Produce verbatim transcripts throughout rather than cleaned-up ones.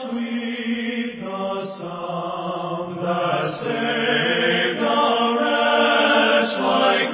sweet the sound that saved a wretch like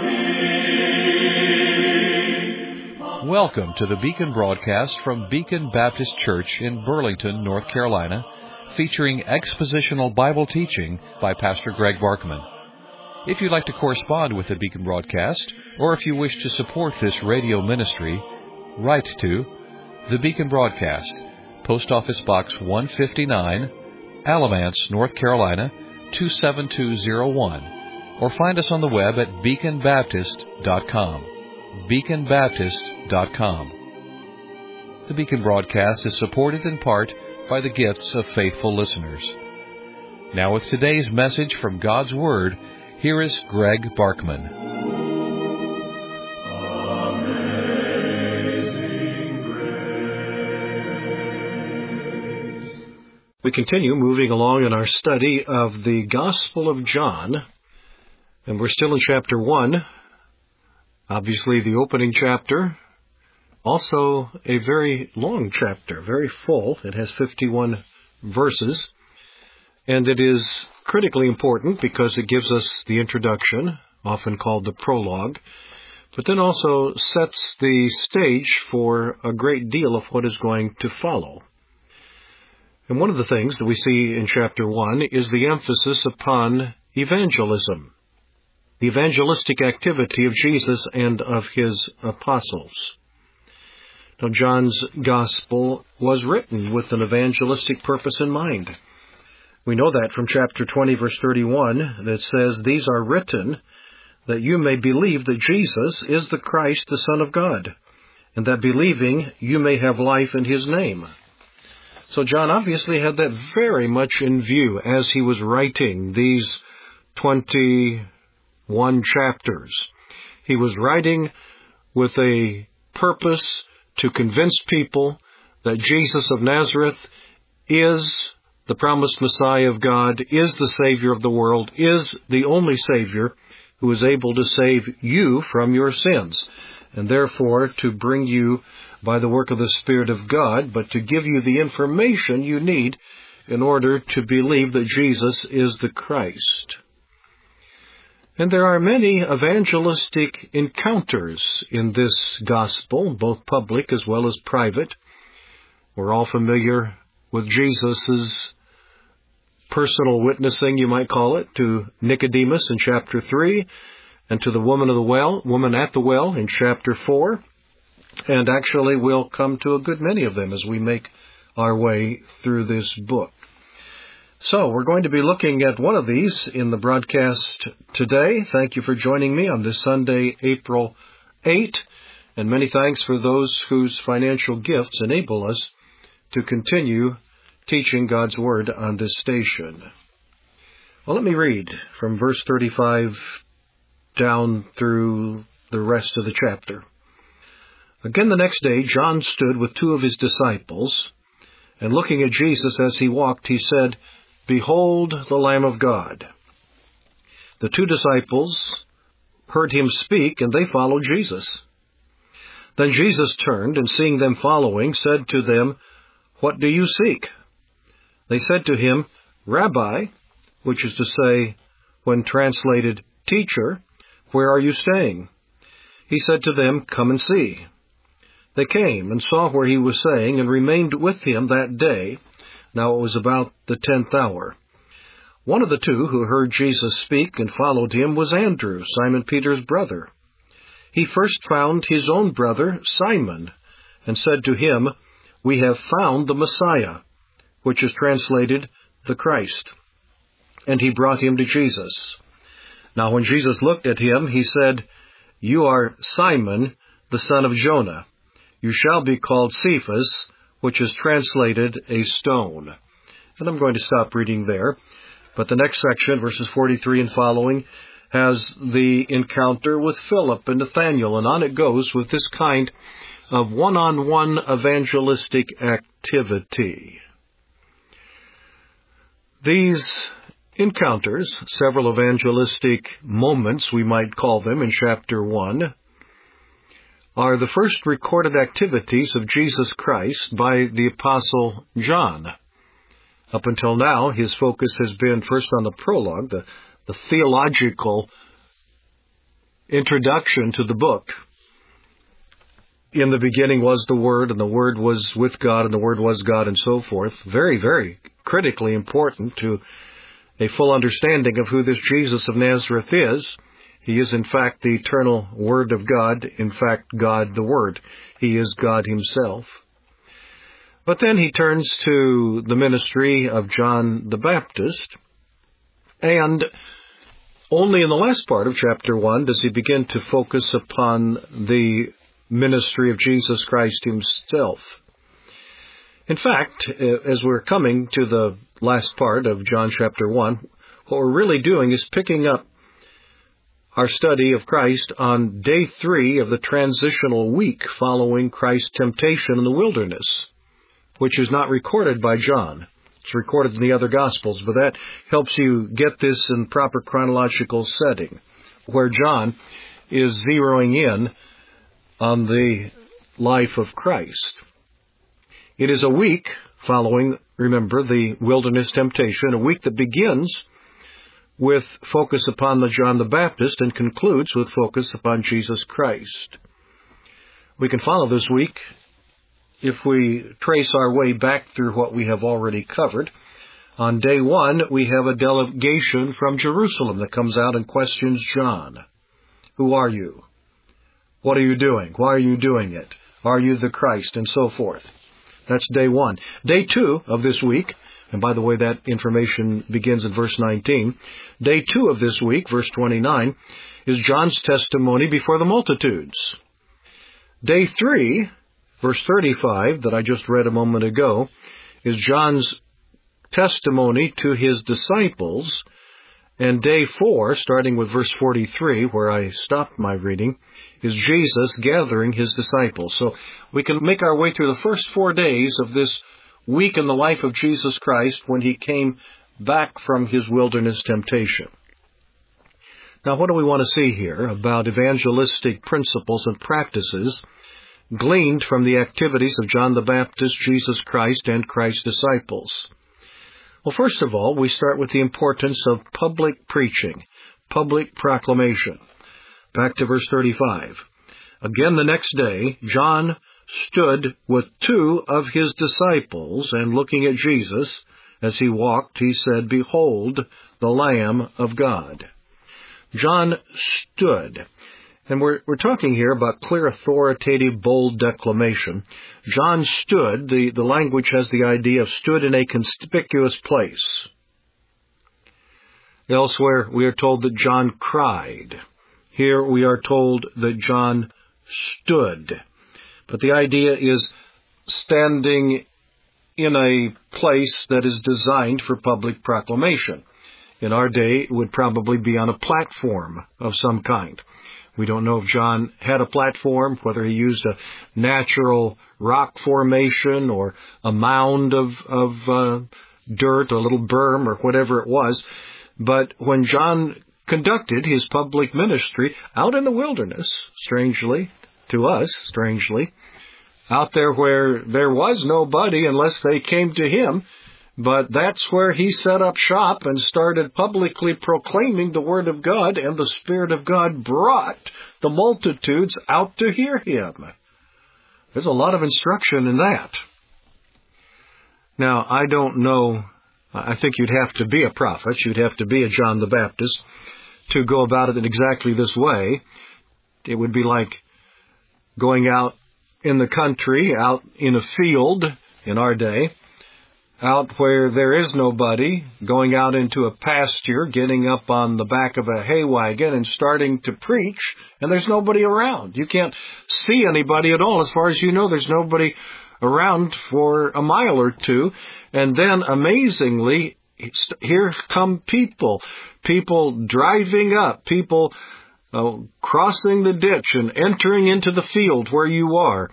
me. Welcome to the Beacon broadcast from Beacon Baptist Church in Burlington, North Carolina, featuring expositional Bible teaching by Pastor Greg Barkman. If you'd like to correspond with the Beacon broadcast, or if you wish to support this radio ministry, write to the Beacon Broadcast, Post Office Box one fifty-nine, Alamance, North Carolina, two seven two zero one, or find us on the web at beacon baptist dot com. beacon baptist dot com. The Beacon broadcast is supported in part by the gifts of faithful listeners. Now with today's message from God's Word, here is Greg Barkman. Amazing grace. We continue moving along in our study of the Gospel of John, and we're still in chapter one, obviously the opening chapter, also a very long chapter, very full. It has fifty-one verses, and it is critically important because it gives us the introduction, often called the prologue, but then also sets the stage for a great deal of what is going to follow. And one of the things that we see in chapter one is the emphasis upon evangelism, the evangelistic activity of Jesus and of his apostles. Now, John's Gospel was written with an evangelistic purpose in mind. We know that from chapter twenty, verse thirty-one, that says, "These are written that you may believe that Jesus is the Christ, the Son of God, and that believing you may have life in his name." So John obviously had that very much in view as he was writing these twenty-one chapters. He was writing with a purpose to convince people that Jesus of Nazareth is the promised Messiah of God, is the Savior of the world, is the only Savior who is able to save you from your sins, and therefore to bring you by the work of the Spirit of God, but to give you the information you need in order to believe that Jesus is the Christ. And there are many evangelistic encounters in this gospel, both public as well as private. We're all familiar with Jesus' personal witnessing, you might call it, to Nicodemus in chapter three, and to the woman of the well, woman at the well in chapter four. And actually we'll come to a good many of them as we make our way through this book. So we're going to be looking at one of these in the broadcast today. Thank you for joining me on this Sunday, April eighth, and many thanks for those whose financial gifts enable us to continue teaching God's Word on this station. Well, let me read from verse thirty-five down through the rest of the chapter. "Again the next day John stood with two of his disciples, and looking at Jesus as he walked, he said, 'Behold the Lamb of God.' The two disciples heard him speak, and they followed Jesus. Then Jesus turned, and seeing them following, said to them, 'What do you seek?' They said to him, 'Rabbi,' which is to say, when translated, 'Teacher,' 'where are you staying?' He said to them, 'Come and see.' They came and saw where he was staying, and remained with him that day. Now it was about the tenth hour. One of the two who heard Jesus speak and followed him was Andrew, Simon Peter's brother. He first found his own brother, Simon, and said to him, 'We have found the Messiah,' which is translated, the Christ. And he brought him to Jesus. Now when Jesus looked at him, he said, 'You are Simon, the son of Jonah. You shall be called Cephas,' which is translated a stone." And I'm going to stop reading there. But the next section, verses forty-three and following, has the encounter with Philip and Nathanael, and on it goes with this kind of one-on-one evangelistic activity. These encounters, several evangelistic moments, we might call them, in chapter one, are the first recorded activities of Jesus Christ by the Apostle John. Up until now, his focus has been first on the prologue, the, the theological introduction to the book. In the beginning was the Word, and the Word was with God, and the Word was God, and so forth. Very, very critically important to a full understanding of who this Jesus of Nazareth is. He is, in fact, the eternal Word of God, in fact, God the Word. He is God himself. But then he turns to the ministry of John the Baptist, and only in the last part of chapter one does he begin to focus upon the ministry of Jesus Christ himself. In fact, as we're coming to the last part of John chapter one, what we're really doing is picking up our study of Christ on day three of the transitional week following Christ's temptation in the wilderness, which is not recorded by John. It's recorded in the other Gospels, but that helps you get this in proper chronological setting, where John is zeroing in on the life of Christ. It is a week following, remember, the wilderness temptation, a week that begins with focus upon the John the Baptist and concludes with focus upon Jesus Christ. We can follow this week if we trace our way back through what we have already covered. On day one, we have a delegation from Jerusalem that comes out and questions John. Who are you? What are you doing? Why are you doing it? Are you the Christ? And so forth. That's day one. Day two of this week, and by the way, that information begins in verse nineteen. Day two of this week, verse twenty-nine, is John's testimony before the multitudes. Day three, verse thirty-five, that I just read a moment ago, is John's testimony to his disciples. And day four, starting with verse forty-three, where I stopped my reading, is Jesus gathering his disciples. So we can make our way through the first four days of this week in the life of Jesus Christ when he came back from his wilderness temptation. Now, what do we want to see here about evangelistic principles and practices gleaned from the activities of John the Baptist, Jesus Christ, and Christ's disciples? Well, first of all, we start with the importance of public preaching, public proclamation. Back to verse thirty-five. Again the next day, John stood with two of his disciples, and looking at Jesus as he walked, he said, "Behold, the Lamb of God." John stood. And we're, we're talking here about clear, authoritative, bold declamation. John stood, the, the language has the idea of stood in a conspicuous place. Elsewhere, we are told that John cried. Here we are told that John stood. But the idea is standing in a place that is designed for public proclamation. In our day, it would probably be on a platform of some kind. We don't know if John had a platform, whether he used a natural rock formation or a mound of, of uh, dirt, a little berm, or whatever it was. But when John conducted his public ministry out in the wilderness, strangely, to us, strangely, out there where there was nobody unless they came to him, but that's where he set up shop and started publicly proclaiming the Word of God, and the Spirit of God brought the multitudes out to hear him. There's a lot of instruction in that. Now, I don't know, I think you'd have to be a prophet, you'd have to be a John the Baptist to go about it in exactly this way. It would be like going out in the country, out in a field in our day, out where there is nobody, going out into a pasture, getting up on the back of a hay wagon and starting to preach, and there's nobody around. You can't see anybody at all. As far as you know, there's nobody around for a mile or two. And then, amazingly, here come people, people driving up, people uh, crossing the ditch and entering into the field where you are.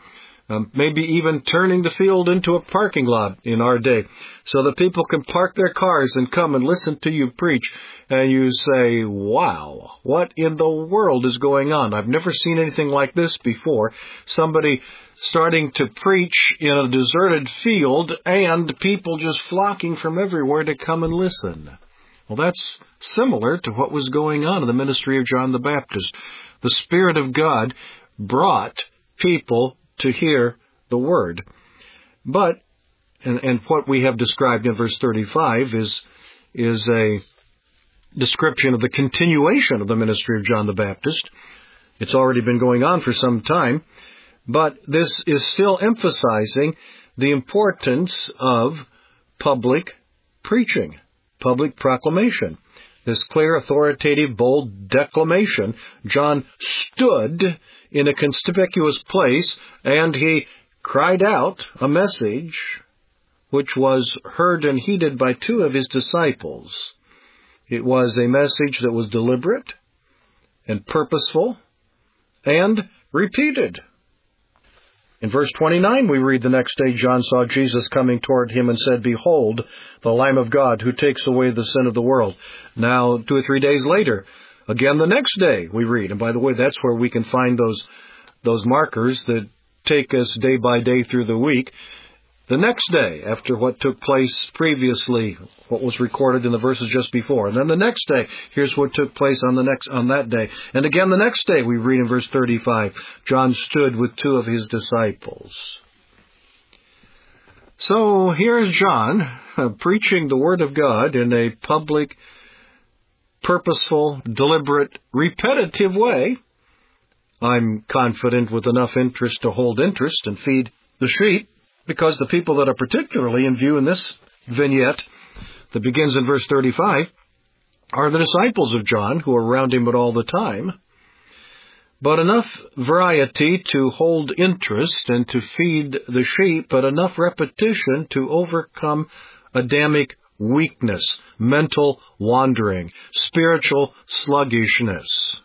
Um, maybe even turning the field into a parking lot in our day so that people can park their cars and come and listen to you preach. And you say, wow, what in the world is going on? I've never seen anything like this before. Somebody starting to preach in a deserted field and people just flocking from everywhere to come and listen. Well, that's similar to what was going on in the ministry of John the Baptist. The Spirit of God brought people to hear the Word. But, and, and what we have described in verse thirty-five is, is a description of the continuation of the ministry of John the Baptist. It's already been going on for some time, but this is still emphasizing the importance of public preaching, public proclamation. This clear, authoritative, bold declamation. John stood in a conspicuous place, and he cried out a message which was heard and heeded by two of his disciples. It was a message that was deliberate and purposeful and repeated. In verse twenty-nine, we read, the next day John saw Jesus coming toward him and said, behold, the Lamb of God who takes away the sin of the world. Now, two or three days later, again the next day, we read. And by the way, that's where we can find those, those markers that take us day by day through the week. The next day, after what took place previously, what was recorded in the verses just before. And then the next day, here's what took place on the next on that day. And again the next day, we read in verse thirty-five, John stood with two of his disciples. So here's John uh, preaching the Word of God in a public, purposeful, deliberate, repetitive way. I'm confident with enough interest to hold interest and feed the sheep, because the people that are particularly in view in this vignette that begins in verse thirty-five are the disciples of John who are around him at all the time. But enough variety to hold interest and to feed the sheep, but enough repetition to overcome Adamic weakness, mental wandering, spiritual sluggishness.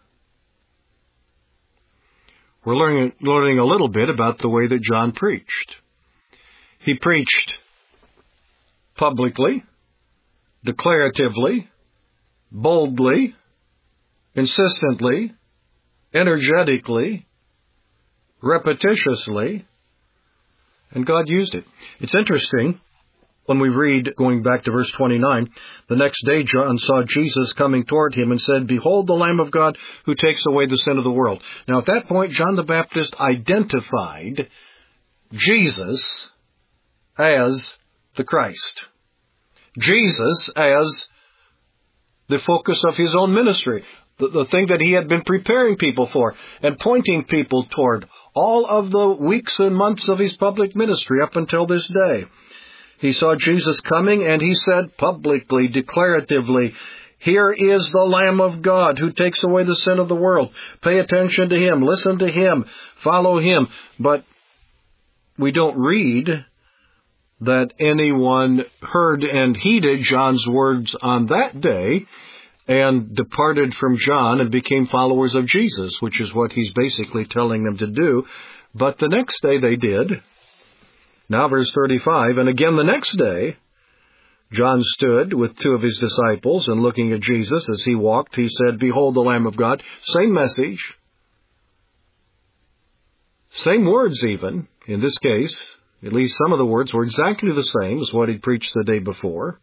We're learning, learning a little bit about the way that John preached. He preached publicly, declaratively, boldly, insistently, energetically, repetitiously, and God used it. It's interesting when we read, going back to verse twenty-nine, the next day John saw Jesus coming toward him and said, behold the Lamb of God who takes away the sin of the world. Now at that point, John the Baptist identified Jesus as the Christ. Jesus as the focus of his own ministry, the, the thing that he had been preparing people for and pointing people toward all of the weeks and months of his public ministry up until this day. He saw Jesus coming and he said publicly, declaratively, here is the Lamb of God who takes away the sin of the world. Pay attention to him, listen to him, follow him. But we don't read that anyone heard and heeded John's words on that day and departed from John and became followers of Jesus, which is what he's basically telling them to do. But the next day they did. Now verse thirty-five, and again the next day, John stood with two of his disciples, and looking at Jesus as he walked, he said, behold the Lamb of God. Same message. Same words even, in this case. At least some of the words were exactly the same as what he preached the day before.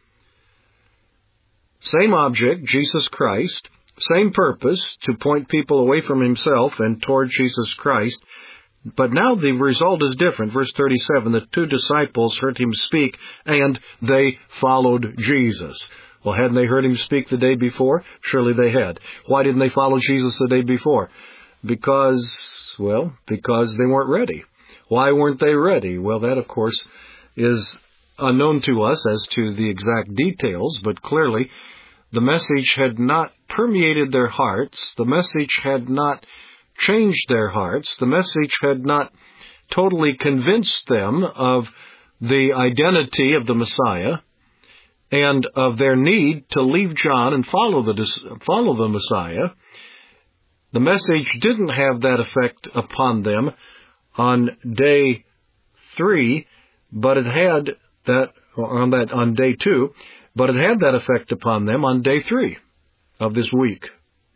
Same object, Jesus Christ. Same purpose, to point people away from himself and toward Jesus Christ. But now the result is different. Verse thirty-seven, the two disciples heard him speak, and they followed Jesus. Well, hadn't they heard him speak the day before? Surely they had. Why didn't they follow Jesus the day before? Because, well, because they weren't ready. Why weren't they ready? Well, that, of course, is unknown to us as to the exact details, but clearly the message had not permeated their hearts. The message had not changed their hearts. The message had not totally convinced them of the identity of the Messiah and of their need to leave John and follow the, follow the Messiah. The message didn't have that effect upon them on day three, but it had that, on that, on day two, but it had that effect upon them on day three of this week.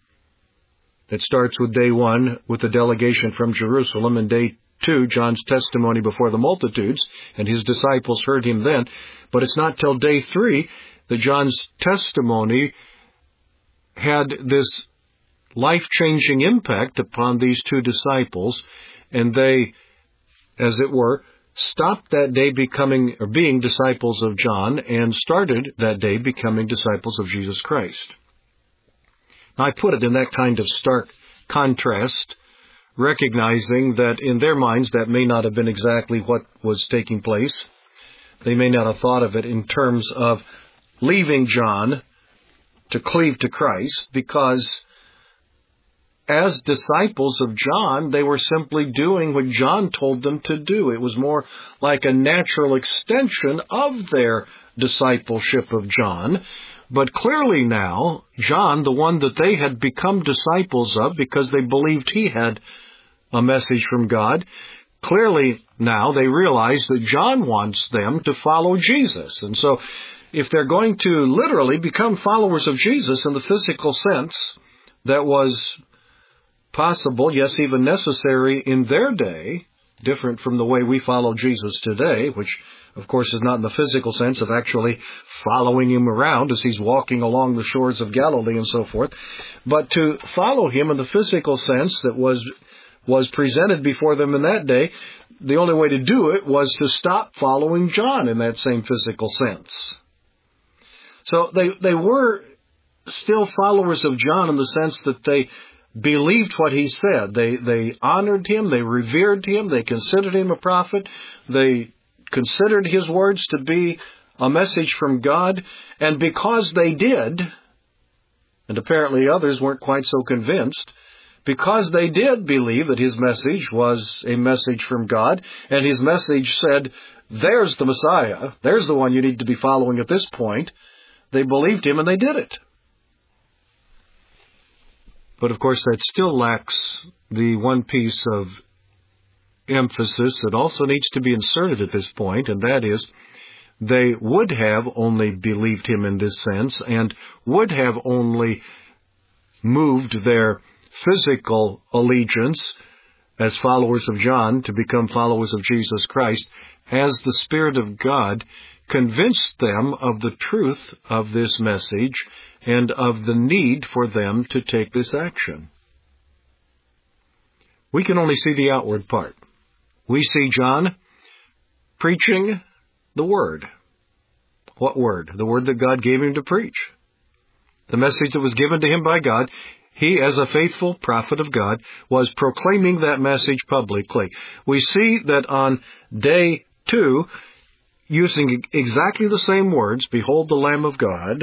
It starts with day one, with the delegation from Jerusalem, and day two, John's testimony before the multitudes, and his disciples heard him then. But it's not till day three that John's testimony had this life-changing impact upon these two disciples, and they, as it were, stopped that day becoming or being disciples of John and started that day becoming disciples of Jesus Christ. Now, I put it in that kind of stark contrast, recognizing that in their minds that may not have been exactly what was taking place. They may not have thought of it in terms of leaving John to cleave to Christ, because as disciples of John, they were simply doing what John told them to do. It was more like a natural extension of their discipleship of John. But clearly now, John, the one that they had become disciples of because they believed he had a message from God, clearly now they realize that John wants them to follow Jesus. And so if they're going to literally become followers of Jesus in the physical sense that was possible, yes, even necessary in their day, different from the way we follow Jesus today, which, of course, is not in the physical sense of actually following him around as he's walking along the shores of Galilee and so forth, but to follow him in the physical sense that was was presented before them in that day, the only way to do it was to stop following John in that same physical sense. So they, they were still followers of John in the sense that they believed what he said. They, they honored him, they revered him, they considered him a prophet, they considered his words to be a message from God, and because they did, and apparently others weren't quite so convinced, because they did believe that his message was a message from God, and his message said, there's the Messiah, there's the one you need to be following at this point, they believed him and they did it. But of course that still lacks the one piece of emphasis that also needs to be inserted at this point, and that is, they would have only believed him in this sense and would have only moved their physical allegiance as followers of John to become followers of Jesus Christ as the Spirit of God convinced them of the truth of this message and of the need for them to take this action. We can only see the outward part. We see John preaching the Word. What Word? The Word that God gave him to preach. The message that was given to him by God. He, as a faithful prophet of God, was proclaiming that message publicly. We see that on day two, using exactly the same words, behold the Lamb of God,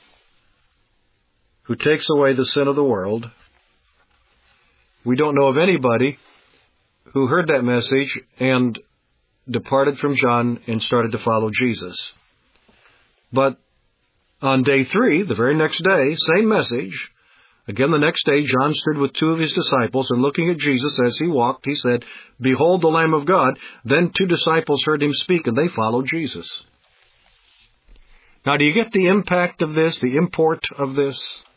who takes away the sin of the world. We don't know of anybody who heard that message and departed from John and started to follow Jesus. But on day three, the very next day, same message. Again, the next day, John stood with two of his disciples, and looking at Jesus as he walked, he said, behold the Lamb of God. Then two disciples heard him speak, and they followed Jesus. Now, do you get the impact of this, the import of this?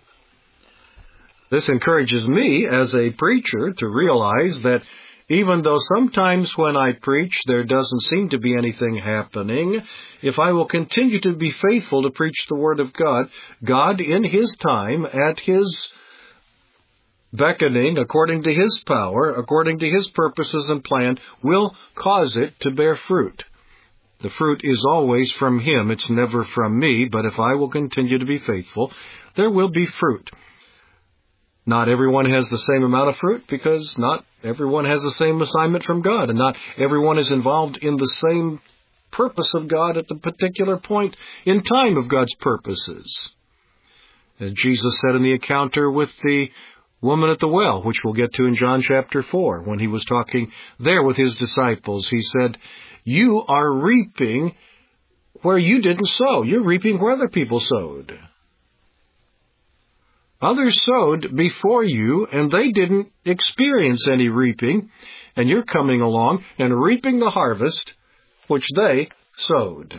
This encourages me as a preacher to realize that even though sometimes when I preach there doesn't seem to be anything happening, if I will continue to be faithful to preach the Word of God, God in His time, at His beckoning, according to His power, according to His purposes and plan, will cause it to bear fruit. The fruit is always from Him. It's never from me, but if I will continue to be faithful, there will be fruit. Not everyone has the same amount of fruit because not everyone has the same assignment from God, and not everyone is involved in the same purpose of God at the particular point in time of God's purposes. As Jesus said in the encounter with the woman at the well, which we'll get to in John chapter four, when he was talking there with his disciples, he said, you are reaping where you didn't sow. You're reaping where other people sowed. Others sowed before you, and they didn't experience any reaping, and you're coming along and reaping the harvest which they sowed.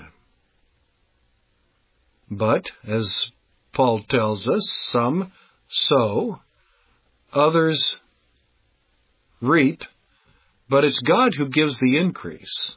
But, as Paul tells us, some sow, others reap, but it's God who gives the increase.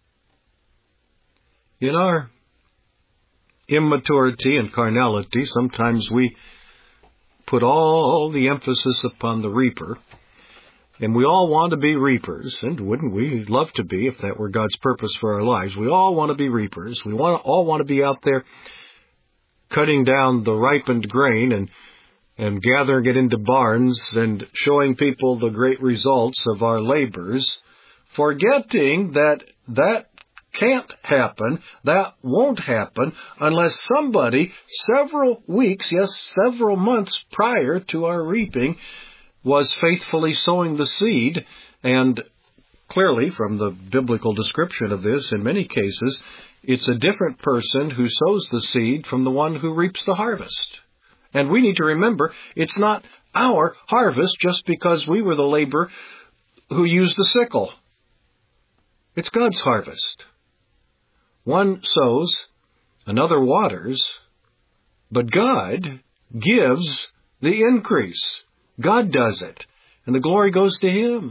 In our immaturity and carnality, sometimes we put all the emphasis upon the reaper, and we all want to be reapers, and wouldn't we love to be if that were God's purpose for our lives? We all want to be reapers. We want, all want to be out there cutting down the ripened grain and and gathering it into barns and showing people the great results of our labors, forgetting that that can't happen, that won't happen, unless somebody several weeks, yes, several months prior to our reaping was faithfully sowing the seed. And clearly, from the biblical description of this, in many cases, it's a different person who sows the seed from the one who reaps the harvest. And we need to remember, it's not our harvest just because we were the laborer who used the sickle. It's God's harvest. One sows, another waters, but God gives the increase. God does it, and the glory goes to Him.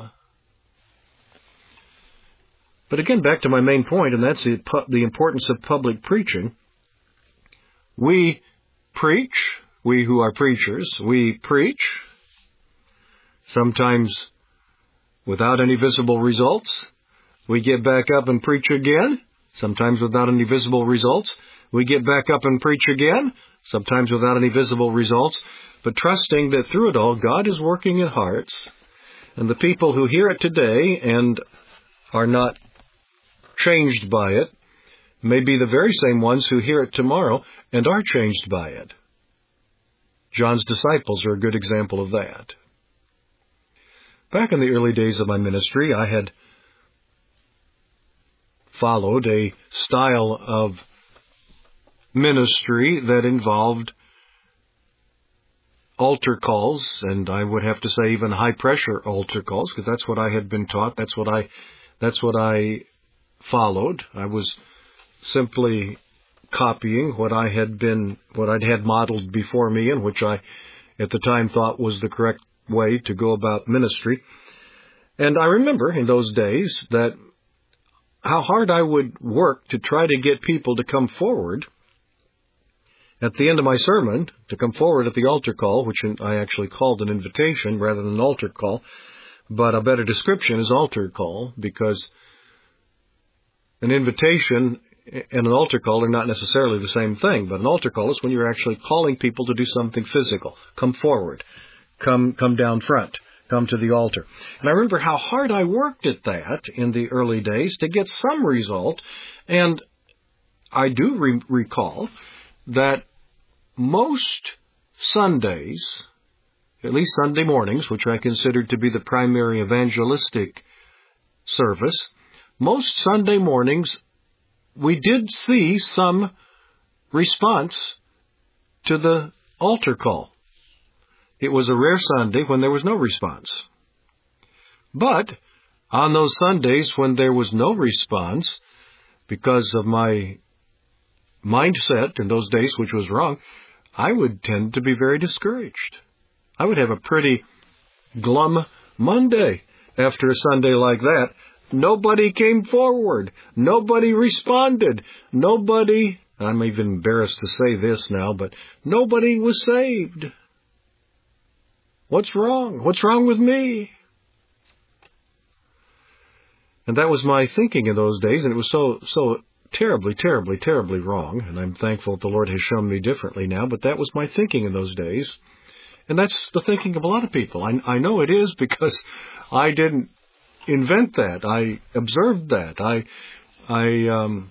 But again, back to my main point, and that's the, the importance of public preaching. We preach, we who are preachers, we preach, sometimes without any visible results. We get back up and preach again, sometimes without any visible results. We get back up and preach again, sometimes without any visible results, but trusting that through it all, God is working in hearts, and the people who hear it today and are not changed by it may be the very same ones who hear it tomorrow and are changed by it. John's disciples are a good example of that. Back in the early days of my ministry, I had followed a style of ministry that involved altar calls, and I would have to say even high-pressure altar calls, because that's what I had been taught. That's what I, that's what I followed. I was simply copying what I had been, what I'd had modeled before me, and which I, at the time, thought was the correct way to go about ministry. And I remember in those days that how hard I would work to try to get people to come forward at the end of my sermon, to come forward at the altar call, which I actually called an invitation rather than an altar call, but a better description is altar call, because an invitation and an altar call are not necessarily the same thing, but an altar call is when you're actually calling people to do something physical. Come forward. Come, come down front. Come to the altar. And I remember how hard I worked at that in the early days to get some result, and I do re- recall that most Sundays, at least Sunday mornings, which I considered to be the primary evangelistic service, most Sunday mornings we did see some response to the altar call. It was a rare Sunday when there was no response. But on those Sundays when there was no response, because of my mindset in those days, which was wrong, I would tend to be very discouraged. I would have a pretty glum Monday after a Sunday like that. Nobody came forward. Nobody responded. Nobody, I'm even embarrassed to say this now, but nobody was saved. What's wrong? What's wrong with me? And that was my thinking in those days, and it was so, so terribly, terribly, terribly wrong, and I'm thankful that the Lord has shown me differently now, but that was my thinking in those days. And that's the thinking of a lot of people. I, I know it is, because I didn't invent that. I observed that. I, I, um,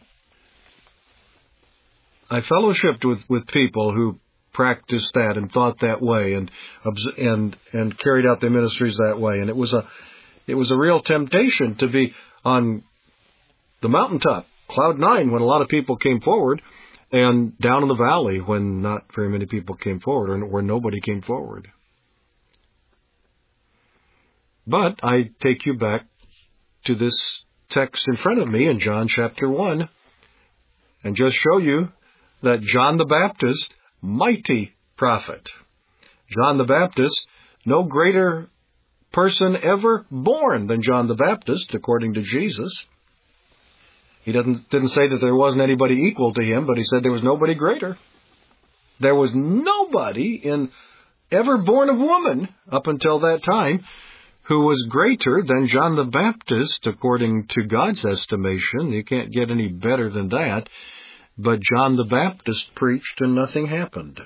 I fellowshipped with, with people who practiced that and thought that way, and and and carried out their ministries that way. And it was a it was a real temptation to be on the mountaintop, cloud nine, when a lot of people came forward, and down in the valley when not very many people came forward, or where nobody came forward. But I take you back to this text in front of me in John chapter one, and just show you that John the Baptist, mighty prophet. John the Baptist, no greater person ever born than John the Baptist, according to Jesus. He doesn't, didn't say that there wasn't anybody equal to him, but he said there was nobody greater. There was nobody in ever born of woman up until that time who was greater than John the Baptist, according to God's estimation. You can't get any better than that. But John the Baptist preached and nothing happened.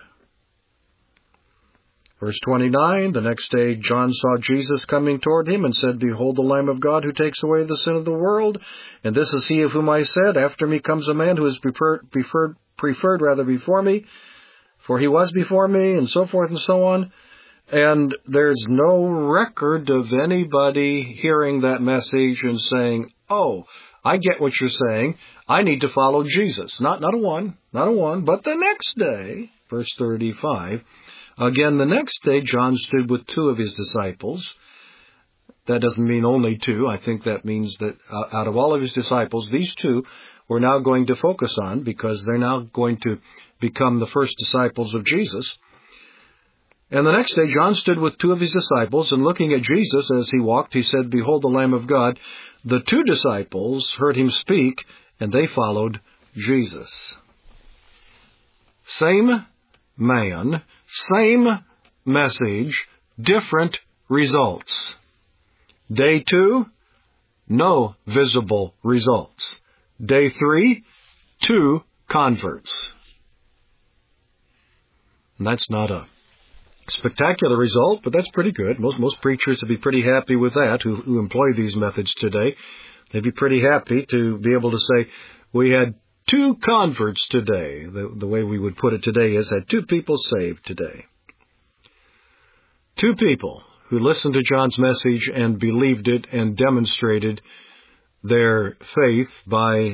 Verse twenty-nine, the next day John saw Jesus coming toward him and said, Behold the Lamb of God who takes away the sin of the world. And this is he of whom I said, After me comes a man who is preferred, preferred, preferred rather before me, for he was before me, and so forth and so on. And there's no record of anybody hearing that message and saying, oh, I get what you're saying. I need to follow Jesus. Not, not a one, not a one, but the next day, verse thirty-five, again, the next day, John stood with two of his disciples. That doesn't mean only two. I think that means that uh, out of all of his disciples, these two we're now going to focus on, because they're now going to become the first disciples of Jesus. And the next day, John stood with two of his disciples, and looking at Jesus as he walked, he said, Behold the Lamb of God. The two disciples heard him speak, and they followed Jesus. Same man, same message, different results. Day two, no visible results. Day three, two converts. And that's not a spectacular result, but that's pretty good. Most most preachers would be pretty happy with that, who, who employ these methods today. They'd be pretty happy to be able to say, we had two converts today. The, the way we would put it today is, had two people saved today. Two people who listened to John's message and believed it and demonstrated their faith by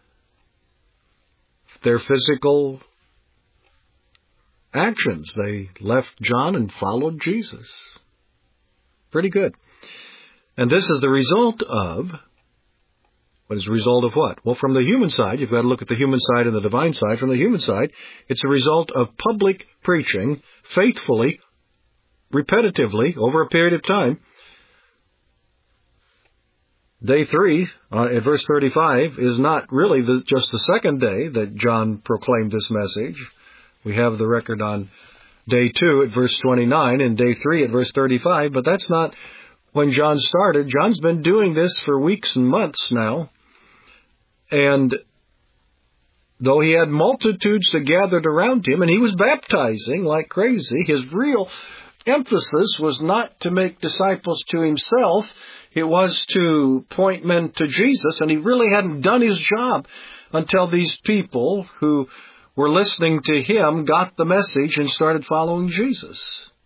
their physical actions. They left John and followed Jesus. Pretty good. And this is the result of, what is the result of what? Well, from the human side, you've got to look at the human side and the divine side. From the human side, it's a result of public preaching, faithfully, repetitively, over a period of time. Day three, uh, at verse thirty-five, is not really the, just the second day that John proclaimed this message. We have the record on day two at verse twenty-nine and day three at verse thirty-five, but that's not when John started. John's been doing this for weeks and months now. And though he had multitudes that gathered around him, and he was baptizing like crazy, his real emphasis was not to make disciples to himself. It was to point men to Jesus, and he really hadn't done his job until these people who were listening to him got the message and started following Jesus.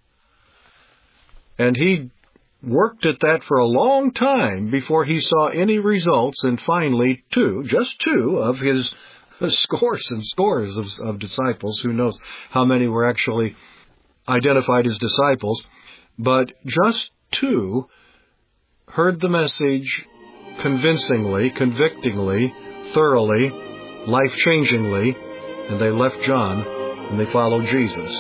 And he worked at that for a long time before he saw any results, and finally two, just two of his scores and scores of, of disciples, who knows how many were actually identified as disciples, but just two heard the message convincingly, convictingly, thoroughly, life-changingly, and they left John and they followed Jesus.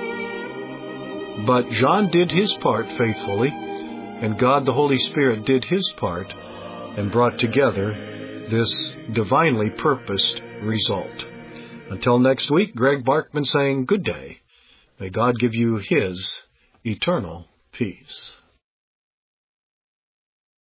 But John did his part faithfully, and God the Holy Spirit did his part and brought together this divinely purposed result. Until next week, Greg Barkman saying good day. May God give you his eternal peace.